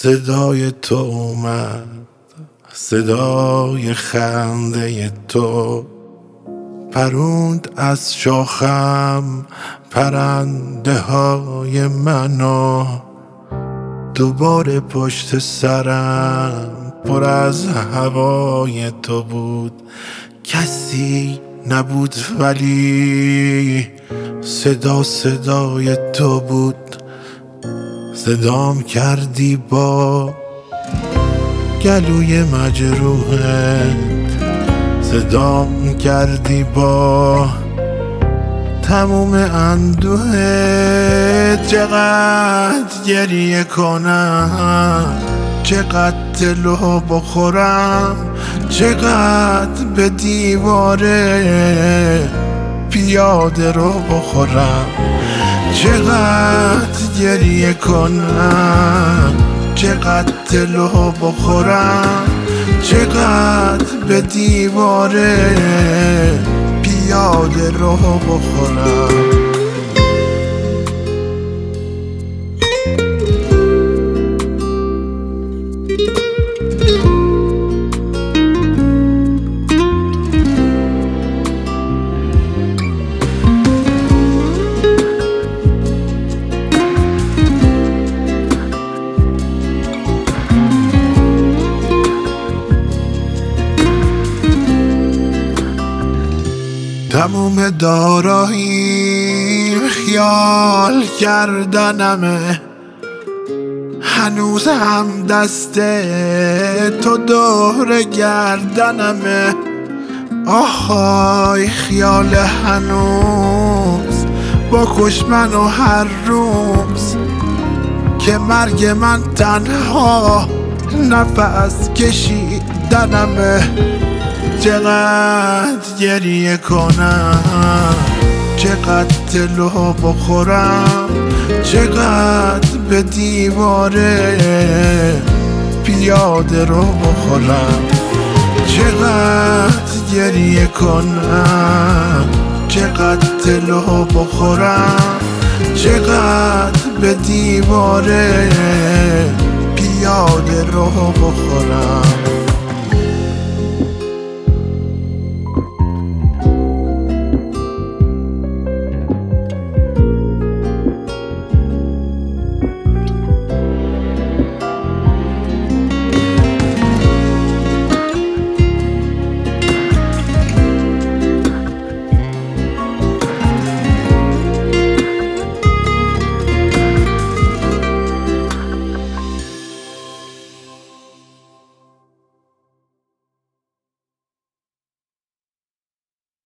صدای تو اومد، صدای خنده تو پروند از شاخم پرنده های منو. دوباره پشت سرم پر از هوای تو بود، کسی نبود ولی صدای تو بود. صدام کردی با گلوی مجروحت، صدام کردی با تموم اندوهت. چقدر گریه کنم، چقدر دلو بخورم، چقدر به دیواره پیاده رو بخورم. چقدر گریه کنم، چقدر دلو بخورم، چقدر به دیواره پیاده رو بخورم. تموم داراییم خیال کردنمه، هنوز هم دست تو دور گردنمه. آهای خیال هنوز بکش منو هر روز، که مرگ من تنها نفس کشیدنمه. چقدر گریه کنم، چقدر دلو بخورم، چقدر به دیواره پیاده رو بخورم. چقدر گریه کنم، چقدر دلو بخورم، چقدر به دیواره پیاده رو بخورم.